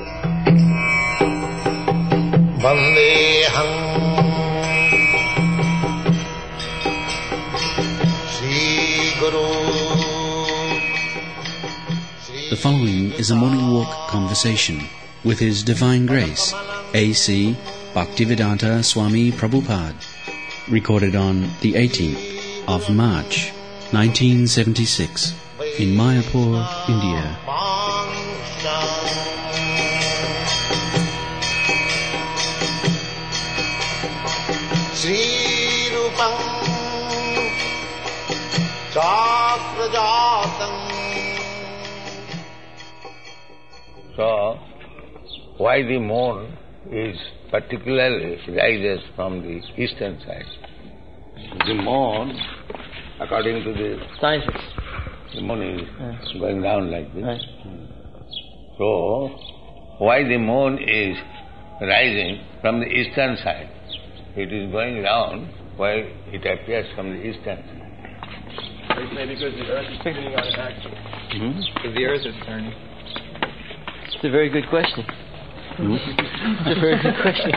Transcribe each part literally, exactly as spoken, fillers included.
Vandeham Sri Guru. The following is a morning walk conversation with His Divine Grace, A C Bhaktivedanta Swami Prabhupada, recorded on the eighteenth of March, nineteen seventy-six, in Mayapur, India. Sri Rupam Chakrajatam. So, why the moon is particularly rises from the eastern side? The moon, according to the scientists, the moon is yes. going down like this. Right. So, why the moon is rising from the eastern side? It is going down while it appears from the eastern side. They say because the earth is turning on its axis. Hmm? Because the earth is turning. It's a very good question. Hmm? It's a very good question.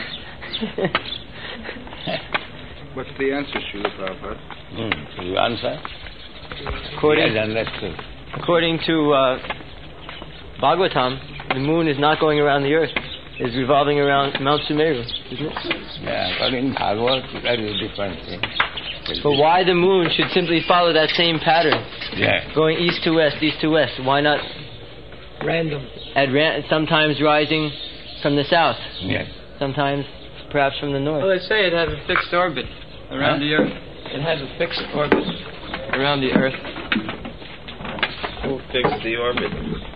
What's the answer, Srila Prabhupada? Hmm. You answer? According, Yes, understood. according to uh, Bhagavatam, the moon is not going around the earth. It's revolving around Mount Sumeru, isn't it? Yeah, according to Bhagavad, that is a different thing. But why the moon should simply follow that same pattern, Yeah. going east to west, east to west? Why not Random. at ran- sometimes rising from the south, Yes. sometimes perhaps from the north? Well, they say it has a fixed orbit around Huh? the earth. It has a fixed orbit around the earth. Who fixed the orbit?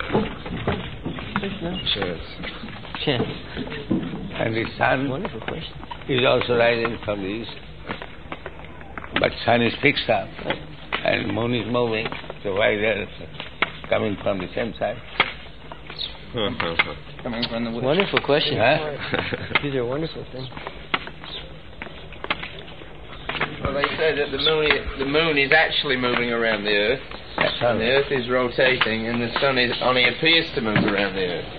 Yes. Chance. And the sun Wonderful question. is also rising from the east. But sun is fixed up and moon is moving, so why they are coming from the same side? Coming from the west. Wonderful question. Huh? These are wonderful things. Well, they say that the moon, is, the moon is actually moving around the earth, That's and the all. earth is rotating, and the sun is only appears to move around the earth.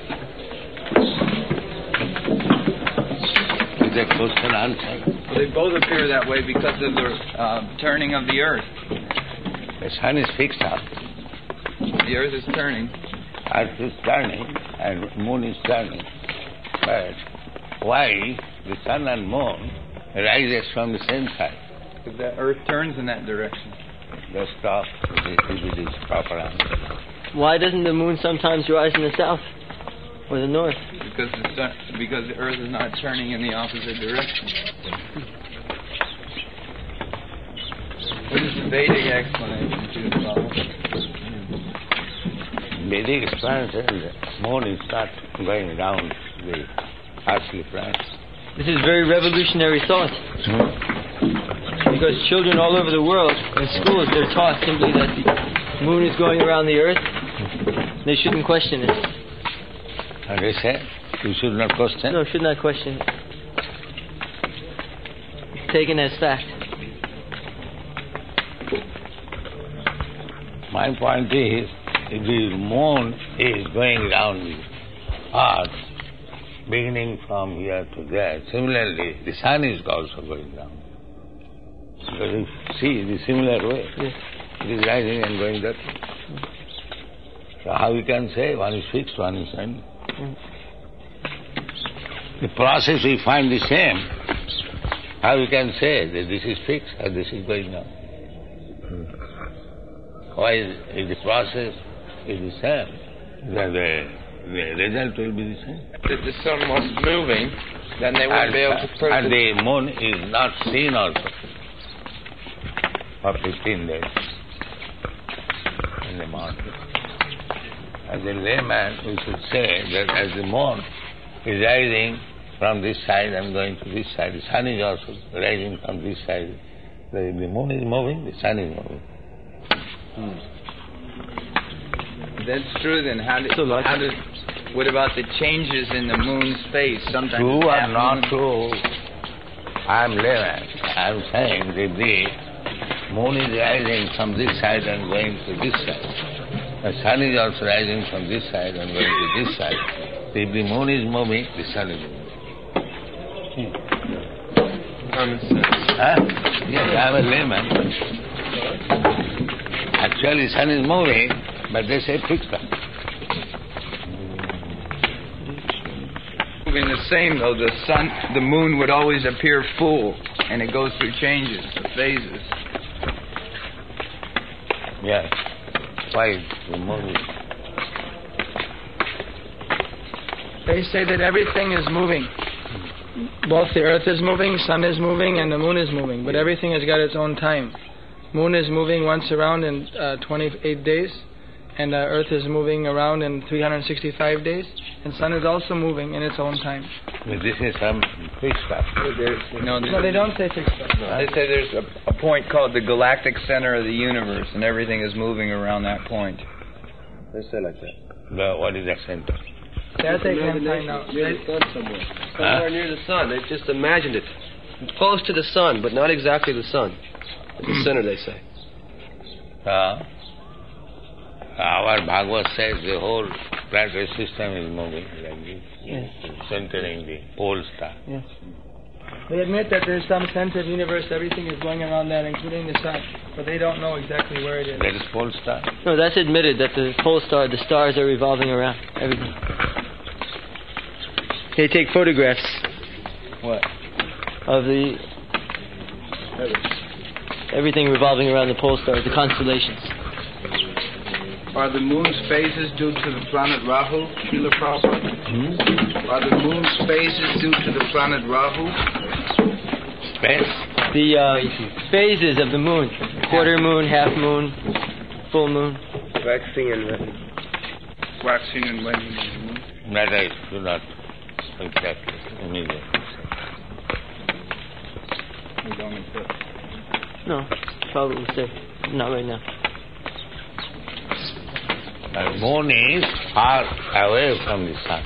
Is that question answered? Well, they both appear that way because of the uh, turning of the earth. The sun is fixed up, The earth is turning. earth is turning and moon is turning. But why the sun and moon rises from the same side? Because the earth turns in that direction. Just stop if it is proper answer. Why doesn't the moon sometimes rise in the south or the north? Because the sun, because the earth is not turning in the opposite direction. What is the Vedic explanation to the problem? Vedic explanation is the moon is not going down the earthly planet. This is very revolutionary thought. Because children all over the world, in schools, they're taught simply that the moon is going around the earth. They shouldn't question it. And they say, you should not question. No, should not question it. It's taken as fact. My point is, if the moon is going around the earth, beginning from here to there, similarly, the sun is also going down. Because you see the similar way. Yes. It is rising and going that way. So how you can say one is fixed, one is not? Mm. The process we find the same. How you can say that this is fixed or this is going down? Why is, if the process is the same, then the, the result will be the same. If the sun was moving, then they wouldn't And, be able to prove and it. the moon is not seen also for fifteen days in the mountain. As a layman, we should say that as the moon is rising from this side and going to this side, the sun is also rising from this side. The, the moon is moving, the sun is moving. Hmm. That's true. Then how did? So like- how did? What about the changes in the moon's phase? Sometimes True it's or half not moon. true, I am layman. I am saying that the moon is rising from this side and going to this side. The sun is also rising from this side and going to this side. If the moon is moving, the sun is moving. Common sense. Huh? Yes, I'm a layman. Actually, the sun is moving, but they say fixed time. Moving the same though, the sun, the moon would always appear full, and it goes through changes, phases. Yes. Why the moon is... They say that everything is moving. Both the earth is moving, sun is moving, and the moon is moving. But everything has got its own time. Moon is moving once around in uh, twenty-eight days, and uh, earth is moving around in three hundred sixty-five days, and sun is also moving in its own time. But this is some fixed stuff. No, No, they don't say fixed time. They say there's a, a point called the galactic center of the universe, and everything is moving around that point. They say like that. Well, what is that center? That they can find out. Near the sun somewhere. Somewhere near the sun. They've just imagined it. Close to the sun, but not exactly the sun. It's the center, they say. Uh, our Bhagavad says the whole planetary system is moving like this, Yes. centering the pole star. Yes. They admit that there's some center of the universe, everything is going around that, including the sun, but they don't know exactly where it is. That is pole star. No, that's admitted that the pole star, the stars are revolving around everything. They take photographs. What? Of the everything revolving around the pole stars, the constellations. Are the moon's phases due to the planet Rahu, Srila Prabhupada? Hmm? Are the moon's phases due to the planet Rahu? Space? The uh, phases of the moon: quarter moon, half moon, full moon. Waxing and waning. Waxing and waning of the moon. That I do not exactly immediately say. We don't accept. No, probably say not right now. The moon is far away from the sun.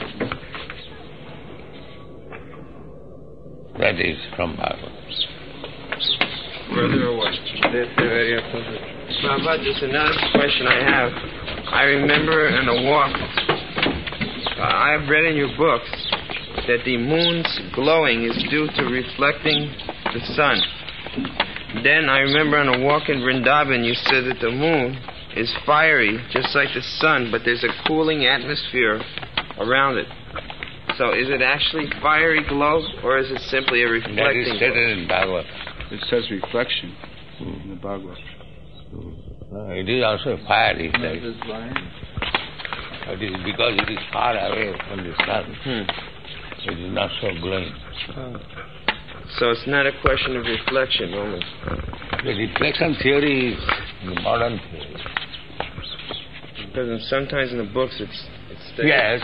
That is from Bhagavad. Further away. That's very opposite. Prabhupada, just another question I have. I remember in a walk, uh, I have read in your books that the moon's glowing is due to reflecting the sun. Then I remember on a walk in Vrindavan, you said that the moon is fiery, just like the sun, but there's a cooling atmosphere around it. So is it actually fiery glow, or is it simply a reflecting That is stated glow? in Bhagavad. It says reflection in the Bhagavad. No, it is also fire, is like. It is because it is far away from the sun. Hmm. It is not so glowing. Oh. So it's not a question of reflection only. The reflection theory is the modern theory. Because sometimes in the books it's, it's stated. Yes.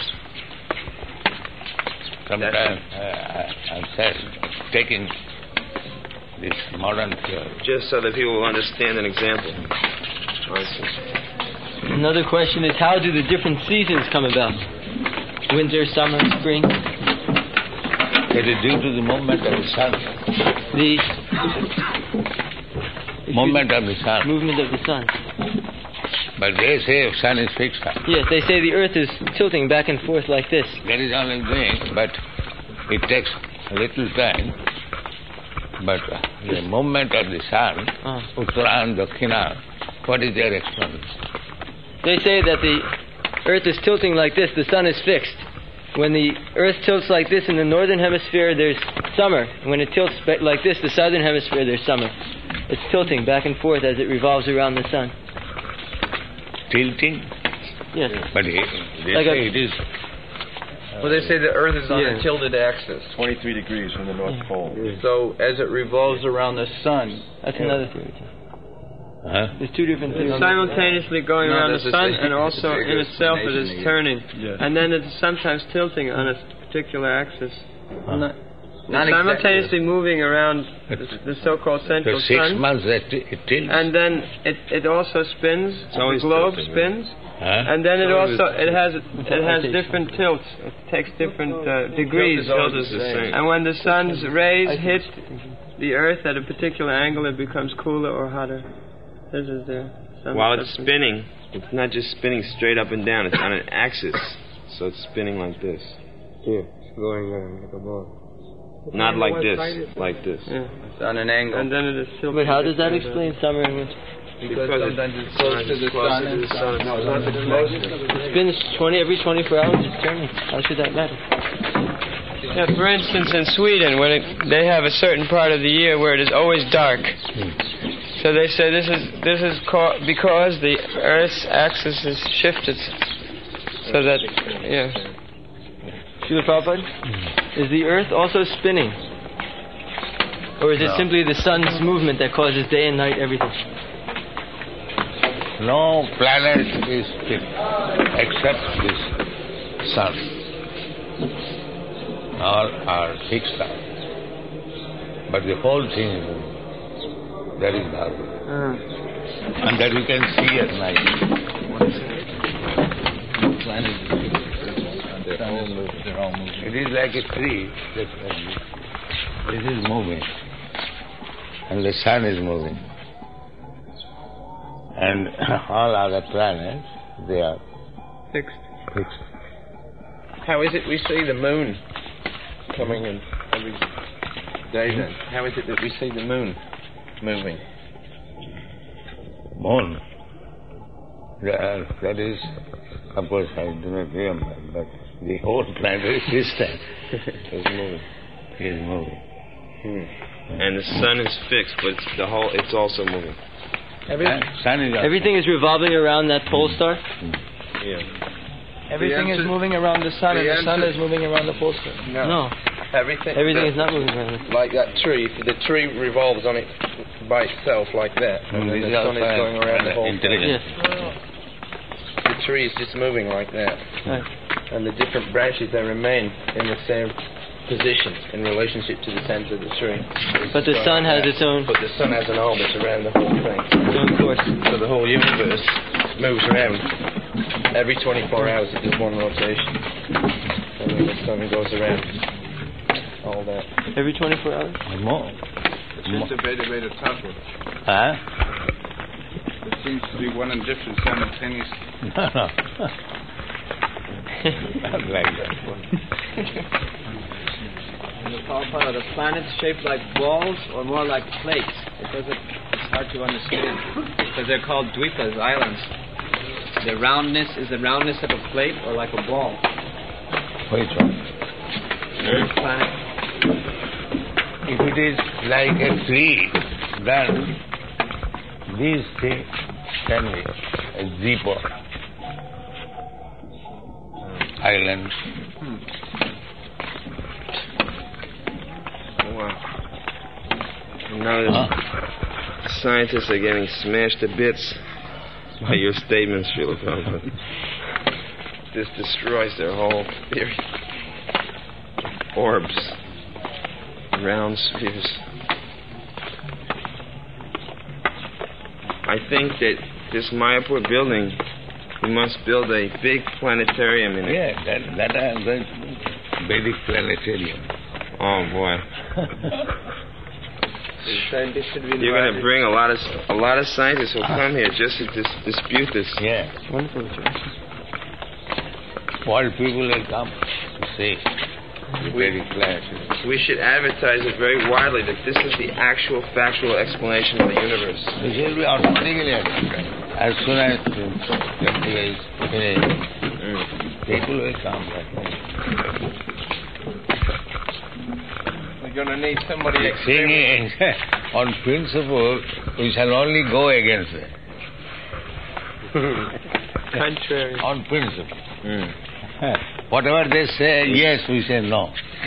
Sometimes uh, I, I've said, taking this modern theory. Just so that people will understand an example. I see. Another question is, how do the different seasons come about? Winter, summer, spring. It is due to the movement of the sun. The Movement of the sun. movement of the sun. But they say sun is fixed. Yes, they say the earth is tilting back and forth like this. That is only thing, but it takes a little time. But uh, the movement of the sun, Ah. Uttara and Dakshina, what is their explanation? They say that the earth is tilting like this, the sun is fixed. When the earth tilts like this in the northern hemisphere, there's summer. When it tilts ba- like this, the southern hemisphere, there's summer. It's tilting back and forth as it revolves around the sun. Tilting? Yes. But it, they Like say a- it is... Well, they say the Earth is on Yeah. a tilted axis. twenty-three degrees from the North Pole. So as it revolves around the sun, That's another theory. Huh? There's two different It's theories. simultaneously going No, around this the is sun a- and also it's a in itself it is explanation turning. Yeah. And then it's sometimes tilting on a particular axis. not, It's not simultaneously moving around the, It's- the so-called For central six sun. months that it tilts. And then it, it also spins, the always globe tilting, spins. Huh? And then it always also it has it has rotation. different tilts. It takes different uh, degrees. is always the same. And when the sun's rays hit the earth at a particular angle, it becomes cooler or hotter. This is there. While it's spinning, it's not just spinning straight up and down, it's on an axis. So it's spinning like this. Yeah, it's going uh, like a ball. Not like this, like this. Yeah. It's on an angle. And then it is still. But how does that explain summer and winter? Because sometimes it's close to the closer sun. to and the sun. No, it's not the closest. It spins twenty every twenty-four hours. It's turning. How should that matter? Yeah, for instance, in Sweden, when it, they have a certain part of the year where it is always dark. So they say this is this is ca- because the Earth's axis is shifted, so that yeah. Srila Prabhupada, is the Earth also spinning, or is it No. simply the sun's movement that causes day and night everything? No planet is fixed except this sun. All are fixed up. But the whole thing is moving. That is Dharma. Uh, And that you can see at night. They're all moving. They're all moving. It is like a tree. That's like this. It is moving. And the sun is moving. And all other planets, they are Fixed. fixed. How is it we see the moon coming in every day then? How is it that we see the moon moving? Moon. That, that is, of course, I do not remember, but the whole planetary system is moving. Is moving. Hmm. And the sun is fixed, but it's the whole it's also moving. Everything, Sun is also- everything is revolving around that pole star. Yeah. everything The is answer- moving around the sun, and the the sun answer- is moving around the pole star. No, Everything. everything the- is not moving around it. Like that tree. If the tree revolves on it by itself like that, and then This the is sun is also going around the whole thing. intelligent. Yes. The tree is just moving like that, Right. and the different branches they remain in the same position in relationship to the center of the tree. But the sun has its own But the sun has an orbit around the whole thing, its own course. so the whole universe moves around. Every twenty-four hours it does one rotation, and then the sun goes around. All that. Every twenty-four hours. More. It's just a very, very tough one. Huh? There seems to be one and different simultaneously. No, no. Not like that. Are the planets shaped like balls or more like plates? Because it, it's hard to understand. Because they're called dvipas, islands. The roundness, is the roundness of a plate or like a ball? Which one? Earth planet. If it is like a tree, then these things can be a zipo, island. Wow. Now the scientists are getting smashed to bits by your statements, Srila Prabhupada. This destroys their whole theory. Orbs. Round spheres. I think that this Mayapur building, we must build a big planetarium in it. Yeah, that, that I am going to do. Vedic planetarium. Oh boy. Scientists should be You're going to invited. bring a lot of a lot of scientists who come here just to dis- dispute this. Yeah. Wonderful. What people will come to see. The Vedic planetarium. We should advertise it very widely that this is the actual factual explanation of the universe. This will be automatically advertised. As soon as the festival is finished, people will come. We're going to need somebody The thing is, on principle, we shall only go against it. Contrary. On principle. Whatever they say, yes, we say no.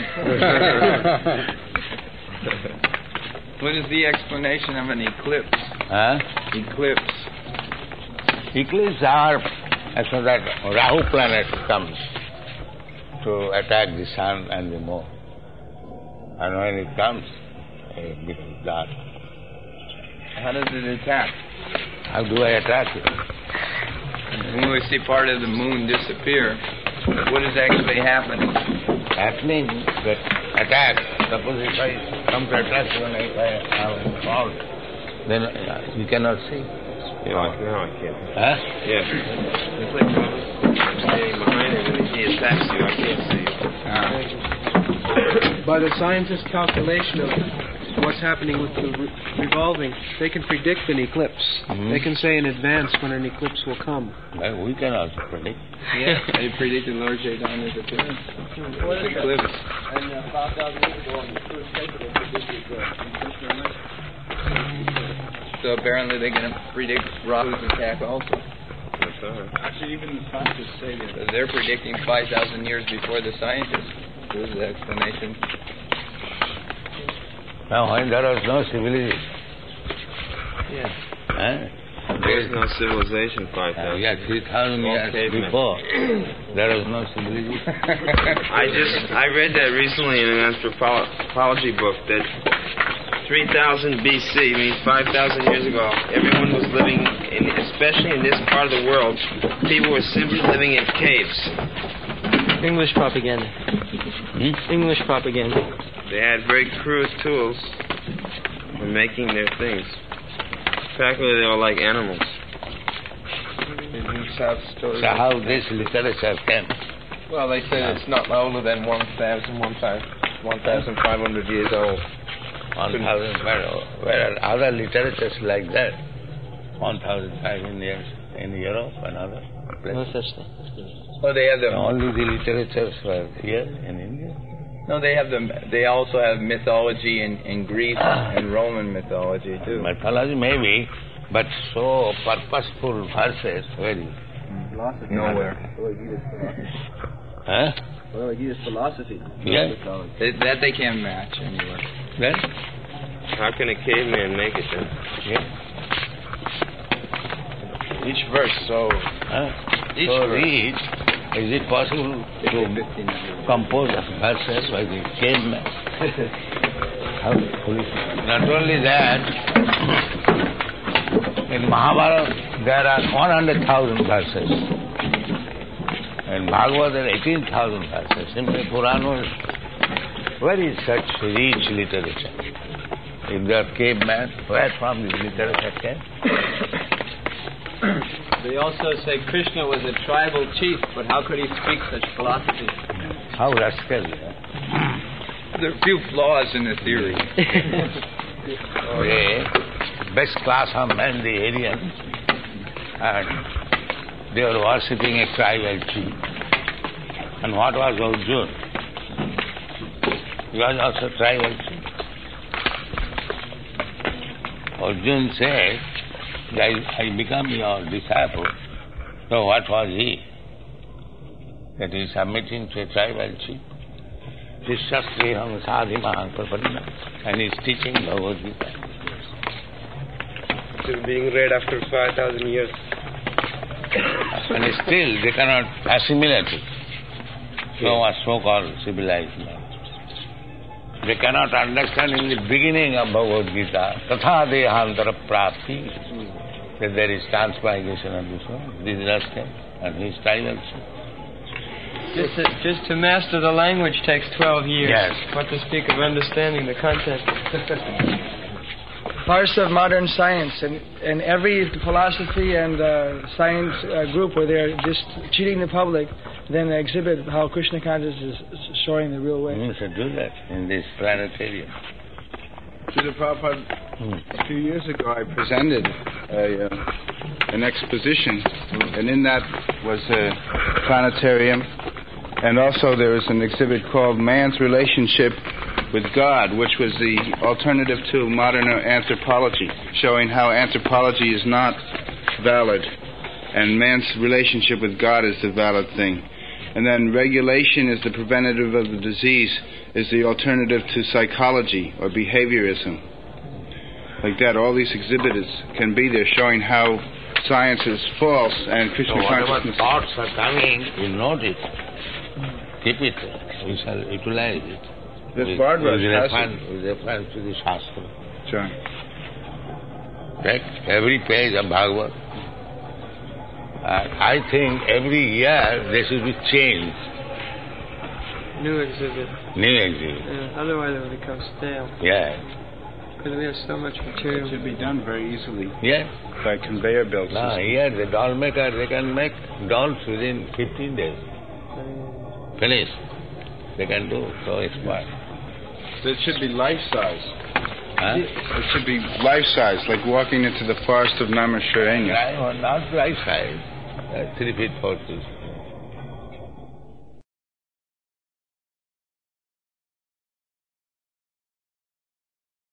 What is the explanation of an eclipse? Huh? Eclipse. Eclipses are as so that Rahu planet comes to attack the sun and the moon. And when it comes, it becomes dark. How does it attack? How do I attack it? When we see part of the moon disappear, what is actually happening? Happening that attack. Suppose if I come to attack when I, I have found, then uh, you cannot see. Yeah, now I can. Huh? Yeah. It's like I'm standing behind it and he he attacks you. I can't see you. Ah. By the scientist's calculation of what's happening with the re- revolving, they can predict an eclipse. Mm-hmm. They can say in advance when an eclipse will come. Well, we can also predict. Yeah, they predicted Lord Chaitanya's appearance. Eclipse. And uh, five thousand years ago, on the first paper, they predicted the So apparently they can predict Rahu's attack also. Actually, even the scientists say that. So they're predicting five thousand years before the scientists. This is the explanation. Now, when there was no civilization. Yeah. Eh? There was no civilization five thousand. Uh, yeah, three thousand years before. There was no civilization. I just, I read that recently in an anthropology book that three thousand B C means five thousand years ago. Everyone was living, in, especially in this part of the world, people were simply living in caves. English propaganda. Hmm? English propaganda. They had very crude tools for making their things. Practically, they were like animals. So how this literature came? Well, they say it's not older than one thousand, one thousand five hundred years old. One thousand five hundred. Where are other literatures like that? One thousand five hundred years in Europe and other places. No such thing. Well, they have the only the literatures were here in India. No, they have the. They also have mythology in, in Greece and Roman mythology too. Mythology maybe, but so purposeful verses, very. Philosophy. Nowhere. Huh? Well, he is philosophy. Yeah. That, that they can't match anywhere. Then? How can a caveman make it then? Yeah. Each verse, so. Huh? Each so verse. read. Is it possible to compose verses by the caveman? How foolish. Not only that, in Mahabharata there are one hundred thousand verses. In Bhagavad there are eighteen thousand verses. In the Puranas, where is such rich literature? If they are cavemen, where from this literature came? They also say Krishna was a tribal chief, but how could he speak such philosophy? How rascal. There are a few flaws in the theory. The best class of men, the Aryans, and they were worshipping a tribal chief. And what was Arjuna? He was also tribal chief. Arjuna said, I, I become your disciple. So what was he? That he is submitting to a tribal chief. Shishyasriham sadhi mahaprapanna. And he is teaching Bhagavad Gita. Still being read after five thousand years. And still they cannot assimilate it. So much so-called civilized men. They cannot understand in the beginning of Bhagavad Gita, tatha dehantara prapti, that there is transmigration of the soul. This is Rascal and his tribal chief. Just to, just to master the language takes twelve years. Yes. What to speak of understanding the content. Parts of modern science, and, and every philosophy and uh, science uh, group where they're just cheating the public, then exhibit how Krishna consciousness is showing the real way. We should do that in this planetarium. Srila Prabhupada, hmm. a few years ago I presented a, uh, an exposition, and in that was a planetarium, and also there was an exhibit called Man's Relationship with God, which was the alternative to modern anthropology, showing how anthropology is not valid, and man's relationship with God is the valid thing. And then regulation is the preventative of the disease, is the alternative to psychology or behaviorism. Like that, all these exhibitors can be there showing how science is false and Krishna so whatever consciousness... thoughts are coming, you note it. Keep it. We shall utilize it. This with, Bhagavad with has reference, with reference to the Shastra. Sure. Right? Every page of Bhagavad. Uh, I think every year there should be change. New exhibit. New exhibit. Yeah, otherwise it will become stale. Yeah. Because we have so much material. It should be done very easily. Yeah. By conveyor belts. Now here the doll maker, they can make dolls within fifteen days. Finish. They can do, so it's smart. So it should be life-size. Huh? It should be life-size, like walking into the forest of Namaskar. Right, not life size. Uh, three feet, four feet.